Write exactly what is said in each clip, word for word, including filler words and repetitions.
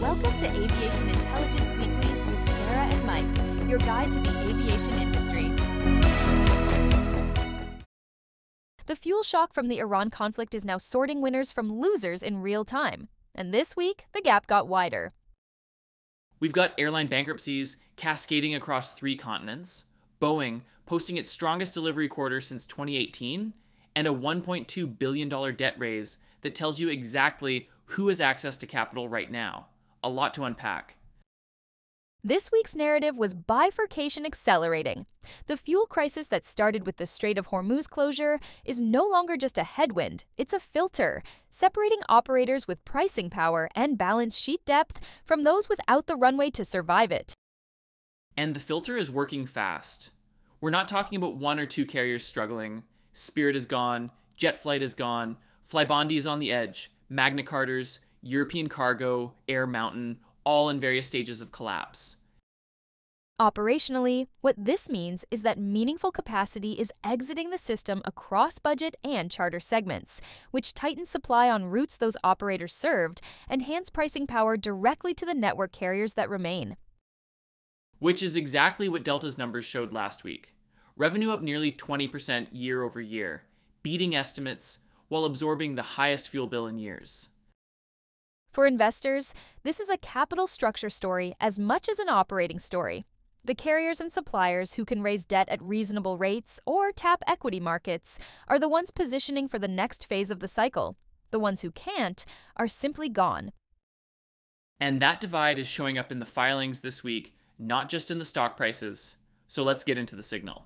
Welcome to Aviation Intelligence Weekly with Sarah and Mike, your guide to the aviation industry. The fuel shock from the Iran conflict is now sorting winners from losers in real time, and this week, the gap got wider. We've got airline bankruptcies cascading across three continents, Boeing posting its strongest delivery quarter since twenty eighteen, and a one point two billion dollars debt raise that tells you exactly who has access to capital right now. A lot to unpack. This week's narrative was bifurcation accelerating. The fuel crisis that started with the Strait of Hormuz closure is no longer just a headwind, it's a filter, separating operators with pricing power and balance sheet depth from those without the runway to survive it. And the filter is working fast. We're not talking about one or two carriers struggling. Spirit is gone, JetFlight is gone, Flybondi is on the edge, Magna Carta's, European Cargo, Air Mountain, all in various stages of collapse. Operationally, what this means is that meaningful capacity is exiting the system across budget and charter segments, which tightens supply on routes those operators served and hands pricing power directly to the network carriers that remain. Which is exactly what Delta's numbers showed last week. Revenue up nearly twenty percent year over year, beating estimates while absorbing the highest fuel bill in years. For investors, this is a capital structure story as much as an operating story. The carriers and suppliers who can raise debt at reasonable rates or tap equity markets are the ones positioning for the next phase of the cycle. The ones who can't are simply gone. And that divide is showing up in the filings this week, not just in the stock prices. So let's get into the signal.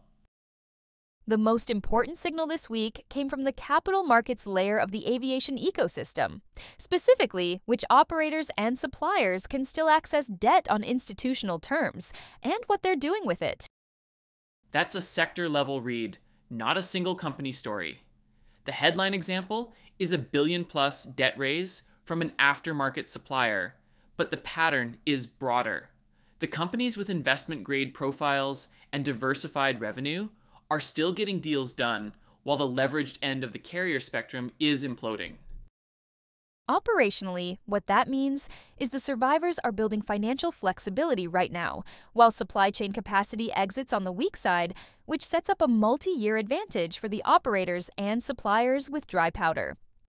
The most important signal this week came from the capital markets layer of the aviation ecosystem, specifically which operators and suppliers can still access debt on institutional terms, and what they're doing with it. That's a sector-level read, not a single company story. The headline example is a billion-plus debt raise from an aftermarket supplier, but the pattern is broader. The companies with investment-grade profiles and diversified revenue are still getting deals done, while the leveraged end of the carrier spectrum is imploding. Operationally, what that means is the survivors are building financial flexibility right now, while supply chain capacity exits on the weak side, which sets up a multi-year advantage for the operators and suppliers with dry powder.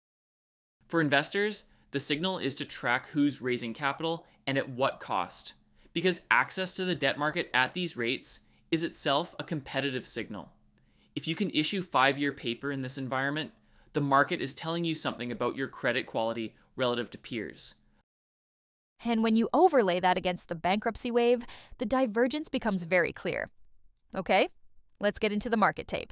For investors, the signal is to track who's raising capital and at what cost, because access to the debt market at these rates is itself a competitive signal. If you can issue five-year paper in this environment, the market is telling you something about your credit quality relative to peers. And when you overlay that against the bankruptcy wave, the divergence becomes very clear. Okay, let's get into the market tape.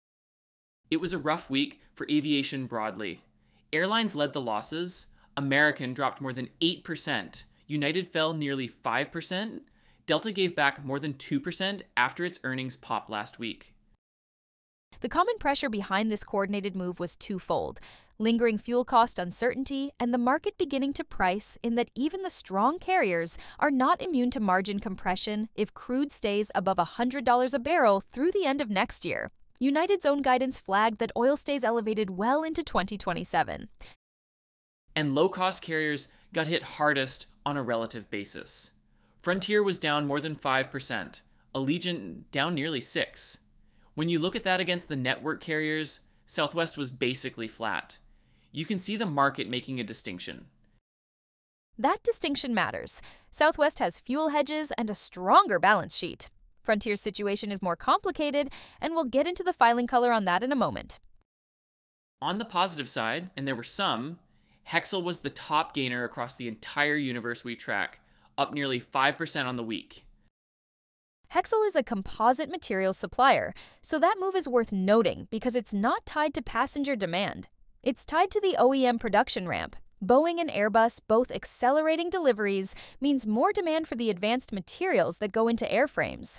It was a rough week for aviation broadly. Airlines led the losses. American dropped more than eight percent. United fell nearly five percent. Delta gave back more than two percent after its earnings popped last week. The common pressure behind this coordinated move was twofold: lingering fuel cost uncertainty and the market beginning to price in that even the strong carriers are not immune to margin compression if crude stays above one hundred dollars a barrel through the end of next year. United's own guidance flagged that oil stays elevated well into twenty twenty-seven. And low-cost carriers got hit hardest on a relative basis. Frontier was down more than five percent, Allegiant down nearly six percent. When you look at that against the network carriers, Southwest was basically flat. You can see the market making a distinction. That distinction matters. Southwest has fuel hedges and a stronger balance sheet. Frontier's situation is more complicated, and we'll get into the filing color on that in a moment. On the positive side, and there were some, Hexcel was the top gainer across the entire universe we track, up nearly five percent on the week. Hexcel is a composite materials supplier, so that move is worth noting because it's not tied to passenger demand. It's tied to the O E M production ramp. Boeing and Airbus both accelerating deliveries means more demand for the advanced materials that go into airframes.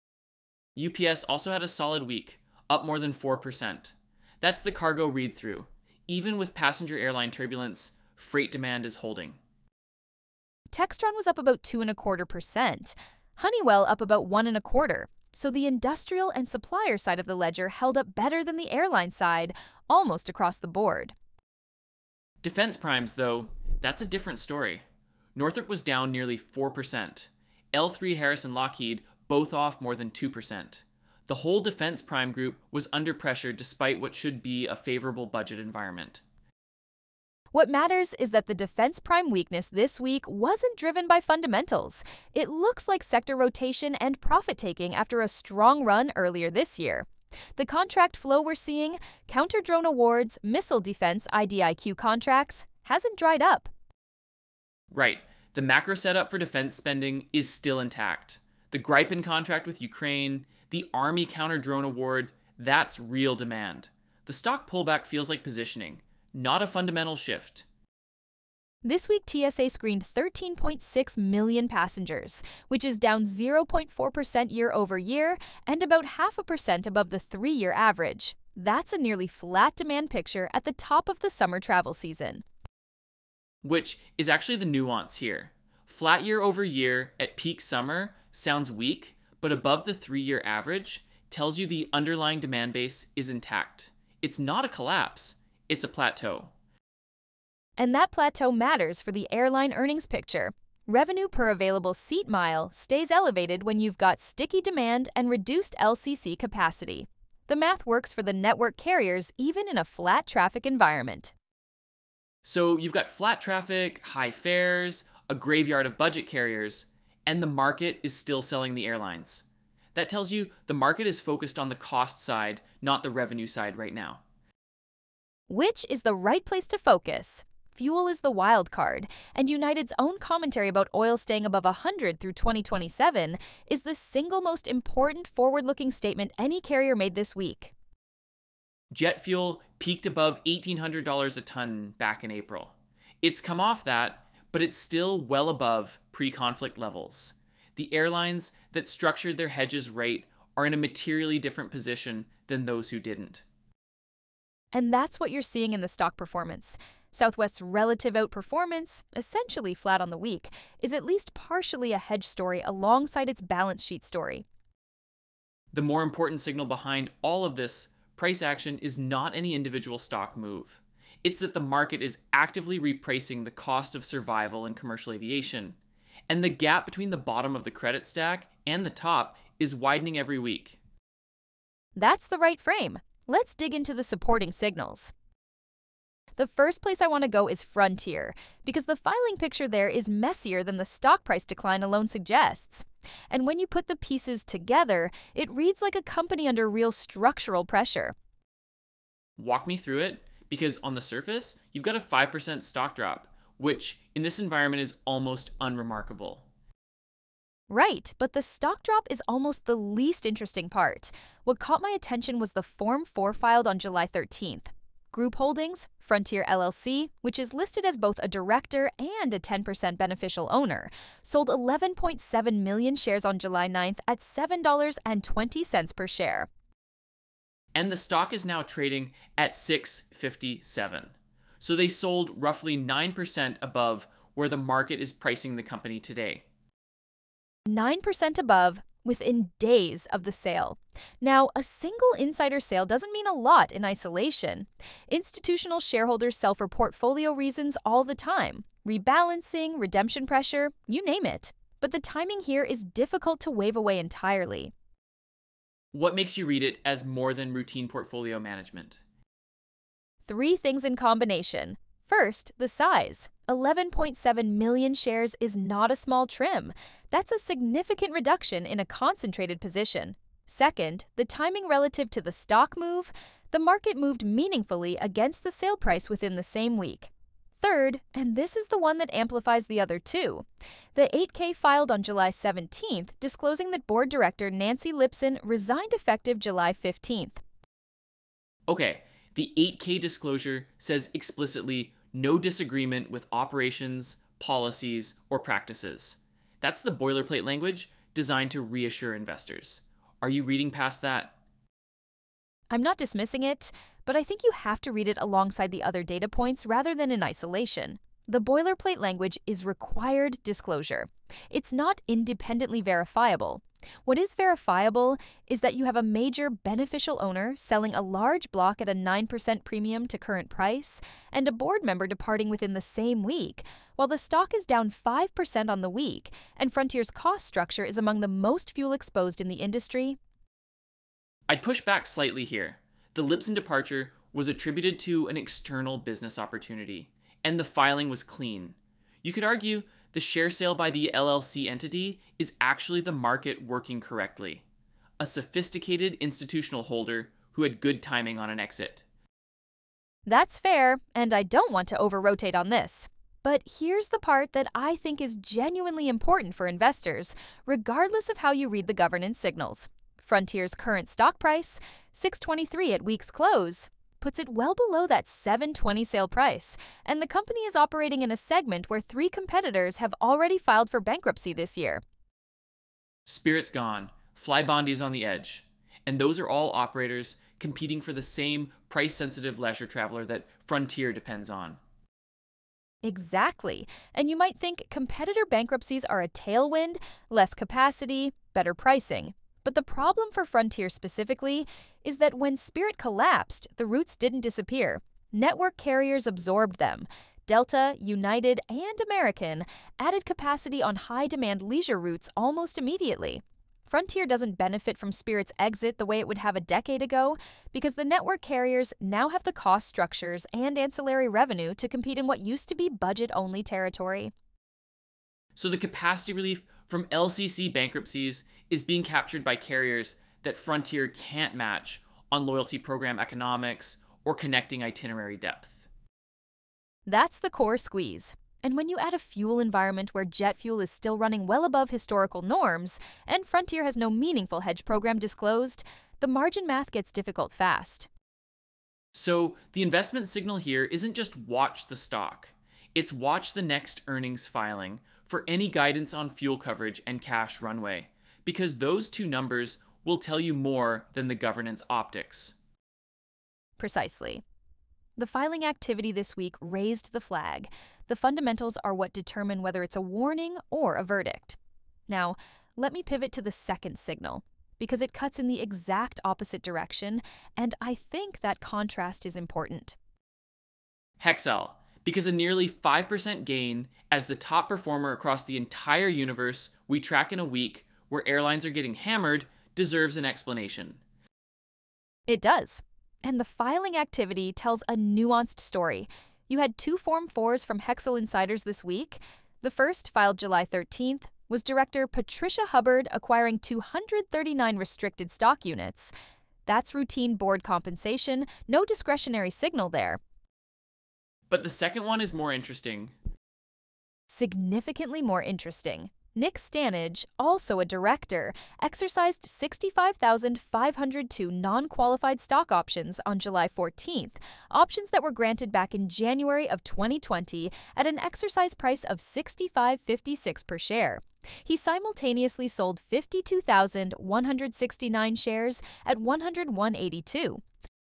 U P S also had a solid week, up more than four percent. That's the cargo read-through. Even with passenger airline turbulence, freight demand is holding. Textron was up about two and a quarter percent. Honeywell up about one and a quarter. So the industrial and supplier side of the ledger held up better than the airline side, almost across the board. Defense primes, though, that's a different story. Northrop was down nearly four percent. L three Harris and Lockheed both off more than two percent. The whole defense prime group was under pressure despite what should be a favorable budget environment. What matters is that the defense prime weakness this week wasn't driven by fundamentals. It looks like sector rotation and profit-taking after a strong run earlier this year. The contract flow we're seeing, counter-drone awards, missile defense I D I Q contracts, hasn't dried up. Right. The macro setup for defense spending is still intact. The Gripen contract with Ukraine, the Army counter-drone award, that's real demand. The stock pullback feels like positioning, not a fundamental shift. This week, T S A screened thirteen point six million passengers, which is down zero point four percent year over year and about half a percent above the three-year average. That's a nearly flat demand picture at the top of the summer travel season. Which is actually the nuance here. Flat year over year at peak summer sounds weak, but above the three-year average tells you the underlying demand base is intact. It's not a collapse, it's a plateau. And that plateau matters for the airline earnings picture. Revenue per available seat mile stays elevated when you've got sticky demand and reduced L C C capacity. The math works for the network carriers even in a flat traffic environment. So you've got flat traffic, high fares, a graveyard of budget carriers, and the market is still selling the airlines. That tells you the market is focused on the cost side, not the revenue side right now. Which is the right place to focus? Fuel is the wild card, and United's own commentary about oil staying above one hundred through twenty twenty-seven is the single most important forward-looking statement any carrier made this week. Jet fuel peaked above eighteen hundred dollars a ton back in April. It's come off that, but it's still well above pre-conflict levels. The airlines that structured their hedges right are in a materially different position than those who didn't. And that's what you're seeing in the stock performance. Southwest's relative outperformance, essentially flat on the week, is at least partially a hedge story alongside its balance sheet story. The more important signal behind all of this price action is not any individual stock move. It's that the market is actively repricing the cost of survival in commercial aviation, and the gap between the bottom of the credit stack and the top is widening every week. That's the right frame. Let's dig into the supporting signals. The first place I want to go is Frontier, because the filing picture there is messier than the stock price decline alone suggests. And when you put the pieces together, it reads like a company under real structural pressure. Walk me through it, because on the surface, you've got a five percent stock drop, which in this environment is almost unremarkable. Right, but the stock drop is almost the least interesting part. What caught my attention was the Form four filed on July thirteenth. Group Holdings, Frontier L L C, which is listed as both a director and a ten percent beneficial owner, sold eleven point seven million shares on July ninth at seven dollars and twenty cents per share. And the stock is now trading at six fifty-seven. So they sold roughly nine percent above where the market is pricing the company today. nine percent above within days of the sale. Now, a single insider sale doesn't mean a lot in isolation. Institutional shareholders sell for portfolio reasons all the time. Rebalancing, redemption pressure, you name it. But the timing here is difficult to wave away entirely. What makes you read it as more than routine portfolio management? Three things in combination. First, the size. eleven point seven million shares is not a small trim. That's a significant reduction in a concentrated position. Second, the timing relative to the stock move. The market moved meaningfully against the sale price within the same week. Third, and this is the one that amplifies the other two, the eight K filed on July seventeenth disclosing that board director Nancy Lipson resigned effective July fifteenth. Okay, the eight K disclosure says explicitly no disagreement with operations, policies, or practices. That's the boilerplate language designed to reassure investors. Are you reading past that? I'm not dismissing it, but I think you have to read it alongside the other data points rather than in isolation. The boilerplate language is required disclosure. It's not independently verifiable. What is verifiable is that you have a major beneficial owner selling a large block at a nine percent premium to current price and a board member departing within the same week, while the stock is down five percent on the week and Frontier's cost structure is among the most fuel exposed in the industry. I'd push back slightly here. The Lipson departure was attributed to an external business opportunity, and the filing was clean. You could argue the share sale by the L L C entity is actually the market working correctly. A sophisticated institutional holder who had good timing on an exit. That's fair, and I don't want to over-rotate on this. But here's the part that I think is genuinely important for investors, regardless of how you read the governance signals. Frontier's current stock price, six twenty-three at week's close, puts it well below that seven twenty sale price, and the company is operating in a segment where three competitors have already filed for bankruptcy this year. Spirit's gone, Flybody's on the edge, and those are all operators competing for the same price-sensitive leisure traveler that Frontier depends on. Exactly, and you might think competitor bankruptcies are a tailwind, less capacity, better pricing. But the problem for Frontier specifically is that when Spirit collapsed, the routes didn't disappear. Network carriers absorbed them. Delta, United, and American added capacity on high-demand leisure routes almost immediately. Frontier doesn't benefit from Spirit's exit the way it would have a decade ago because the network carriers now have the cost structures and ancillary revenue to compete in what used to be budget-only territory. So the capacity relief from L C C bankruptcies is being captured by carriers that Frontier can't match on loyalty program economics or connecting itinerary depth. That's the core squeeze. And when you add a fuel environment where jet fuel is still running well above historical norms and Frontier has no meaningful hedge program disclosed, the margin math gets difficult fast. So the investment signal here isn't just watch the stock. It's watch the next earnings filing for any guidance on fuel coverage and cash runway, because those two numbers will tell you more than the governance optics. Precisely. The filing activity this week raised the flag. The fundamentals are what determine whether it's a warning or a verdict. Now, let me pivot to the second signal, because it cuts in the exact opposite direction, and I think that contrast is important. Hexcel, because a nearly five percent gain as the top performer across the entire universe we track in a week where airlines are getting hammered, deserves an explanation. It does. And the filing activity tells a nuanced story. You had two Form fours from Hexcel insiders this week. The first, filed July thirteenth, was Director Patricia Hubbard acquiring two hundred thirty-nine restricted stock units. That's routine board compensation, no discretionary signal there. But the second one is more interesting. Significantly more interesting. Nick Stanage, also a director, exercised sixty-five thousand five hundred two non-qualified stock options on July fourteenth, options that were granted back in January of twenty twenty at an exercise price of sixty-five fifty-six per share. He simultaneously sold fifty-two thousand one hundred sixty-nine shares at one hundred one eighty-two.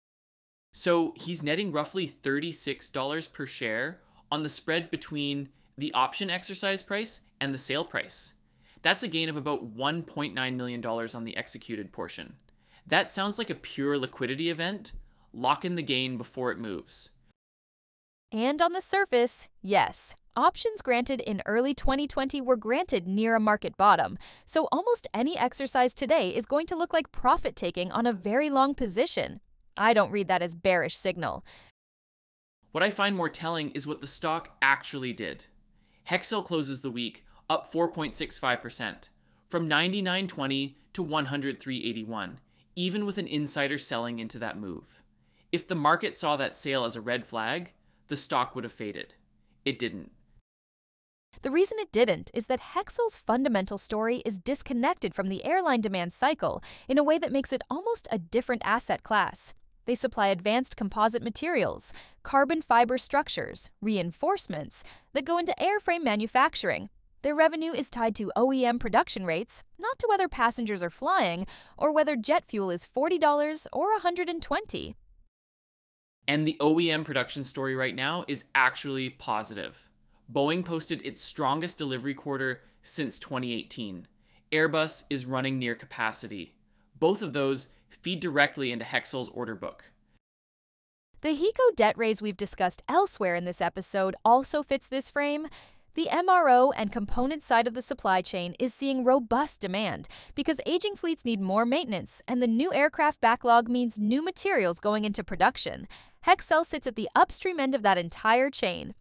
So he's netting roughly thirty-six dollars per share on the spread between the option exercise price and the sale price. That's a gain of about one point nine million dollars on the executed portion. That sounds like a pure liquidity event. Lock in the gain before it moves. And on the surface, yes. Options granted in early twenty twenty were granted near a market bottom, so almost any exercise today is going to look like profit-taking on a very long position. I don't read that as bearish signal. What I find more telling is what the stock actually did. Hexcel closes the week up four point six five percent, from ninety-nine twenty to one hundred three eighty-one, even with an insider selling into that move. If the market saw that sale as a red flag, the stock would have faded. It didn't. The reason it didn't is that Hexcel's fundamental story is disconnected from the airline demand cycle in a way that makes it almost a different asset class. They supply advanced composite materials, carbon fiber structures, reinforcements that go into airframe manufacturing. Their revenue is tied to O E M production rates, not to whether passengers are flying or whether jet fuel is forty dollars or one hundred twenty dollars. And the O E M production story right now is actually positive. Boeing posted its strongest delivery quarter since twenty eighteen. Airbus is running near capacity. Both of those feed directly into Hexcel's order book. The HECO debt raise we've discussed elsewhere in this episode also fits this frame. The M R O and component side of the supply chain is seeing robust demand because aging fleets need more maintenance, and the new aircraft backlog means new materials going into production. Hexcel sits at the upstream end of that entire chain.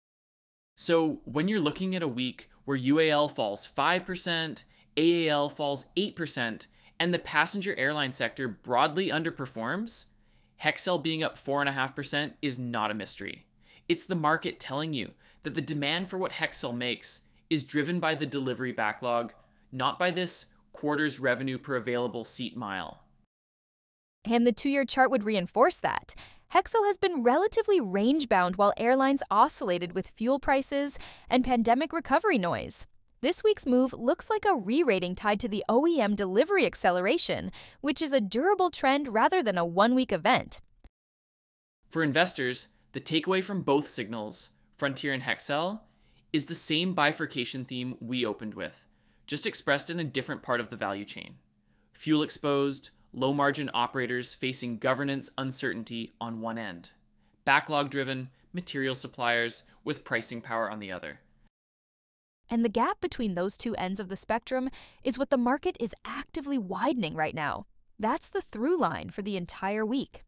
So when you're looking at a week where U A L falls five percent, A A L falls eight percent, and the passenger airline sector broadly underperforms, Hexcel being up four point five percent is not a mystery. It's the market telling you that the demand for what Hexcel makes is driven by the delivery backlog, not by this quarter's revenue per available seat mile. And the two-year chart would reinforce that. Hexcel has been relatively range-bound while airlines oscillated with fuel prices and pandemic recovery noise. This week's move looks like a re-rating tied to the O E M delivery acceleration, which is a durable trend rather than a one-week event. For investors, the takeaway from both signals, Frontier and Hexcel, is the same bifurcation theme we opened with, just expressed in a different part of the value chain. Fuel-exposed, low-margin operators facing governance uncertainty on one end. Backlog-driven, material suppliers with pricing power on the other. And the gap between those two ends of the spectrum is what the market is actively widening right now. That's the through line for the entire week.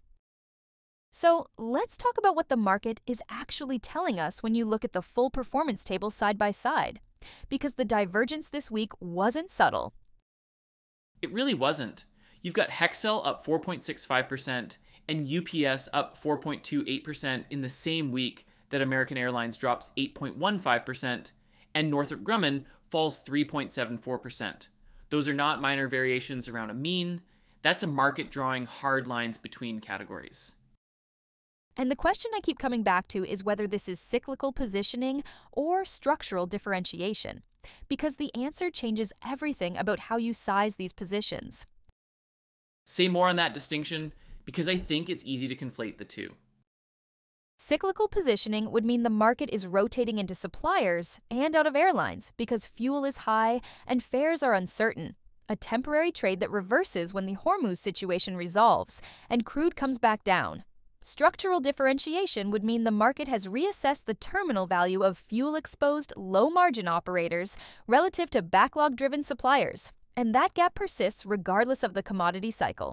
So let's talk about what the market is actually telling us when you look at the full performance table side by side, because the divergence this week wasn't subtle. It really wasn't. You've got Hexcel up four point six five percent and U P S up four point two eight percent in the same week that American Airlines drops eight point one five percent and Northrop Grumman falls three point seven four percent. Those are not minor variations around a mean. That's a market drawing hard lines between categories. And the question I keep coming back to is whether this is cyclical positioning or structural differentiation, because the answer changes everything about how you size these positions. Say more on that distinction, because I think it's easy to conflate the two. Cyclical positioning would mean the market is rotating into suppliers and out of airlines because fuel is high and fares are uncertain, a temporary trade that reverses when the Hormuz situation resolves and crude comes back down. Structural differentiation would mean the market has reassessed the terminal value of fuel-exposed, low-margin operators relative to backlog-driven suppliers, and that gap persists regardless of the commodity cycle.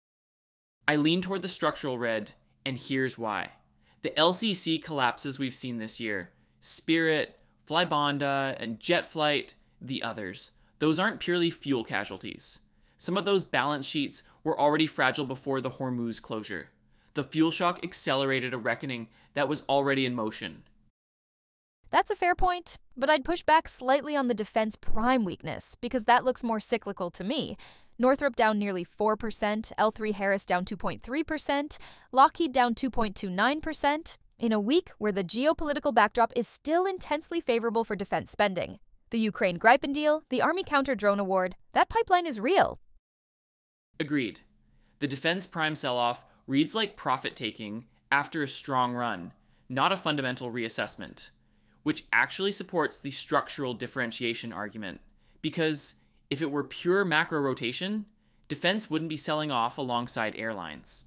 I lean toward the structural red, and here's why. The L C C collapses we've seen this year, Spirit, Flybonda, and JetFlight, the others, those aren't purely fuel casualties. Some of those balance sheets were already fragile before the Hormuz closure. The fuel shock accelerated a reckoning that was already in motion. That's a fair point, but I'd push back slightly on the defense prime weakness because that looks more cyclical to me. Northrop down nearly four percent, L three Harris down two point three percent, Lockheed down two point two nine percent, in a week where the geopolitical backdrop is still intensely favorable for defense spending. The Ukraine Gripen deal, the Army counter-drone award, that pipeline is real. Agreed. The defense prime sell-off reads like profit-taking after a strong run, not a fundamental reassessment, which actually supports the structural differentiation argument, because if it were pure macro rotation, defense wouldn't be selling off alongside airlines.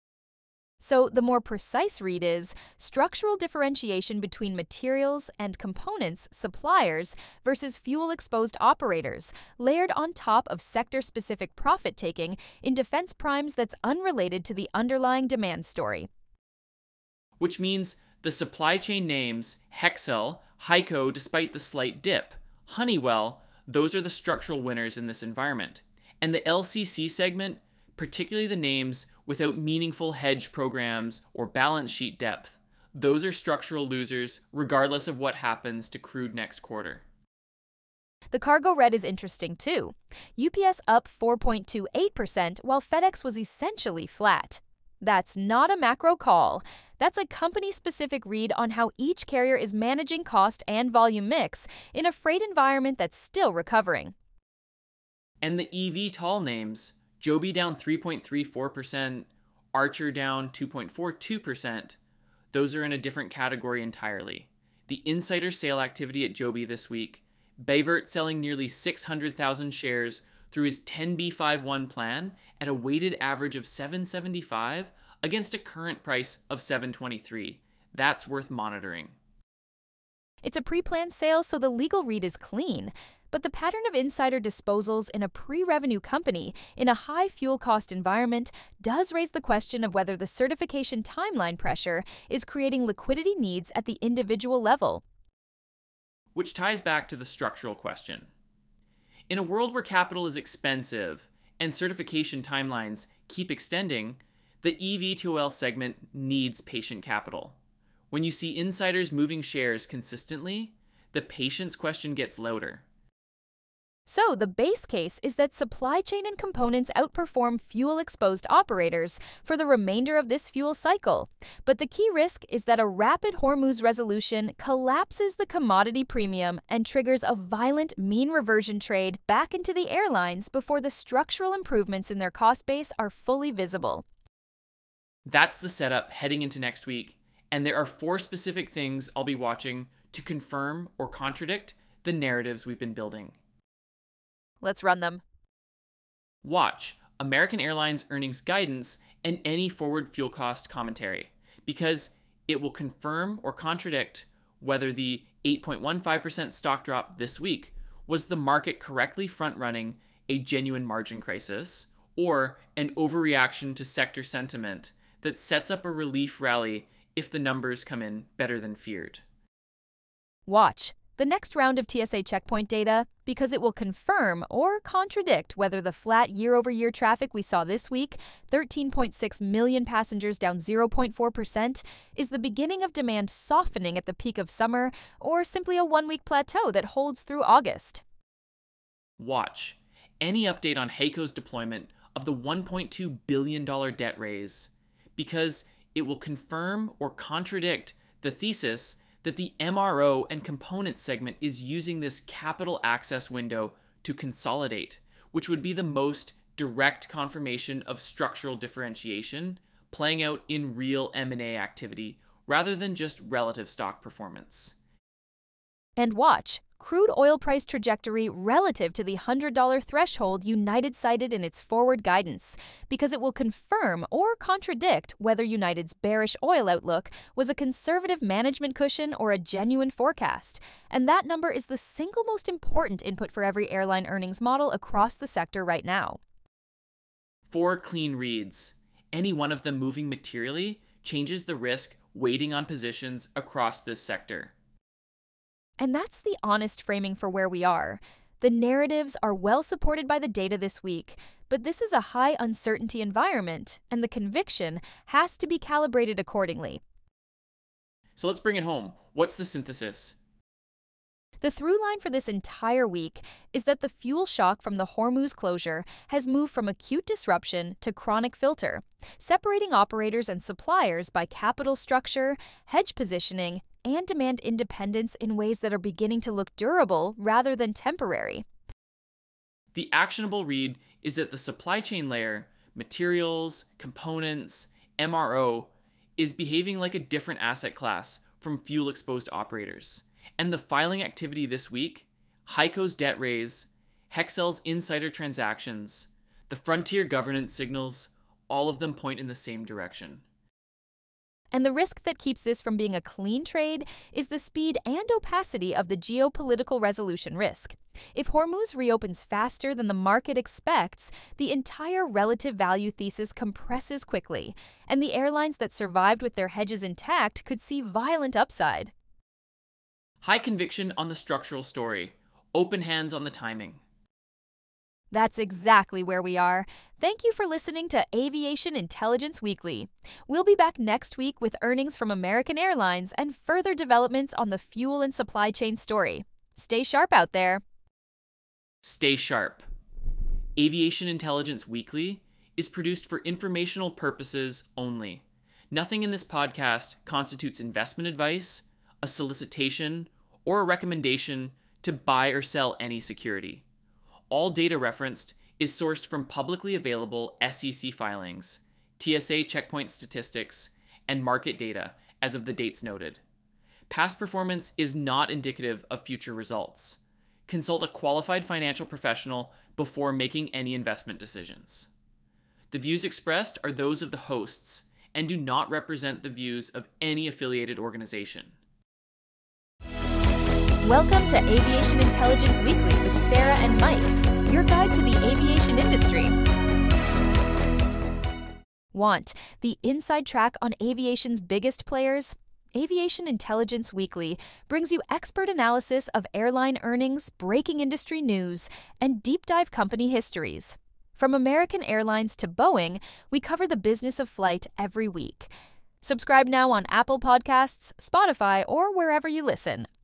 So the more precise read is structural differentiation between materials and components suppliers versus fuel-exposed operators, layered on top of sector-specific profit-taking in defense primes that's unrelated to the underlying demand story. Which means the supply chain names Hexcel, HEICO despite the slight dip, Honeywell, those are the structural winners in this environment. And the L C C segment, particularly the names without meaningful hedge programs or balance sheet depth, those are structural losers regardless of what happens to crude next quarter. The cargo red is interesting too. U P S up four point two eight percent while FedEx was essentially flat. That's not a macro call. That's a company-specific read on how each carrier is managing cost and volume mix in a freight environment that's still recovering. And the E V tall names, Joby down three point three four percent, Archer down two point four two percent, those are in a different category entirely. the insider sale activity at Joby this week, Bayvert selling nearly six hundred thousand shares through his ten B fifty-one plan at a weighted average of seven seventy-five against a current price of seven twenty-three. That's worth monitoring. It's a pre-planned sale, so the legal read is clean. But the pattern of insider disposals in a pre-revenue company in a high fuel cost environment does raise the question of whether the certification timeline pressure is creating liquidity needs at the individual level. Which ties back to the structural question. In a world where capital is expensive and certification timelines keep extending, the E V two L segment needs patient capital. When you see insiders moving shares consistently, the patience question gets louder. So, the base case is that supply chain and components outperform fuel-exposed operators for the remainder of this fuel cycle. But the key risk is that a rapid Hormuz resolution collapses the commodity premium and triggers a violent mean reversion trade back into the airlines before the structural improvements in their cost base are fully visible. That's the setup heading into next week, and there are four specific things I'll be watching to confirm or contradict the narratives we've been building. Let's run them. Watch American Airlines earnings guidance and any forward fuel cost commentary, because it will confirm or contradict whether the eight point one five percent stock drop this week was the market correctly front-running a genuine margin crisis or an overreaction to sector sentiment that sets up a relief rally if the numbers come in better than feared. Watch the next round of T S A checkpoint data, because it will confirm or contradict whether the flat year-over-year traffic we saw this week, thirteen point six million passengers down zero point four percent, is the beginning of demand softening at the peak of summer, or simply a one-week plateau that holds through August. Watch any update on HEICO's deployment of the one point two billion dollars debt raise, because it will confirm or contradict the thesis that the M R O and components segment is using this capital access window to consolidate, which would be the most direct confirmation of structural differentiation playing out in real M and A activity rather than just relative stock performance. And watch crude oil price trajectory relative to the one hundred dollars threshold United cited in its forward guidance, because it will confirm or contradict whether United's bearish oil outlook was a conservative management cushion or a genuine forecast. And that number is the single most important input for every airline earnings model across the sector right now. Four clean reads. Any one of them moving materially changes the risk weighting on positions across this sector. And that's the honest framing for where we are. The narratives are well supported by the data this week, but this is a high uncertainty environment, and the conviction has to be calibrated accordingly. So let's bring it home. What's the synthesis? The through line for this entire week is that the fuel shock from the Hormuz closure has moved from acute disruption to chronic filter, separating operators and suppliers by capital structure, hedge positioning, and demand independence in ways that are beginning to look durable rather than temporary. The actionable read is that the supply chain layer, materials, components, M R O, is behaving like a different asset class from fuel-exposed operators. And the filing activity this week, HEICO's debt raise, Hexcel's insider transactions, the Frontier governance signals, all of them point in the same direction. And the risk that keeps this from being a clean trade is the speed and opacity of the geopolitical resolution risk. If Hormuz reopens faster than the market expects, the entire relative value thesis compresses quickly, and the airlines that survived with their hedges intact could see violent upside. High conviction on the structural story, open hands on the timing. That's exactly where we are. Thank you for listening to Aviation Intelligence Weekly. We'll be back next week with earnings from American Airlines and further developments on the fuel and supply chain story. Stay sharp out there. Stay sharp. Aviation Intelligence Weekly is produced for informational purposes only. Nothing in this podcast constitutes investment advice, a solicitation, or a recommendation to buy or sell any security. All data referenced is sourced from publicly available S E C filings, T S A checkpoint statistics, and market data as of the dates noted. Past performance is not indicative of future results. Consult a qualified financial professional before making any investment decisions. The views expressed are those of the hosts and do not represent the views of any affiliated organization. Welcome to Aviation Intelligence Weekly with Sarah and Mike, your guide to the aviation industry. Want the inside track on aviation's biggest players? Aviation Intelligence Weekly brings you expert analysis of airline earnings, breaking industry news, and deep dive company histories. From American Airlines to Boeing, we cover the business of flight every week. Subscribe now on Apple Podcasts, Spotify, or wherever you listen.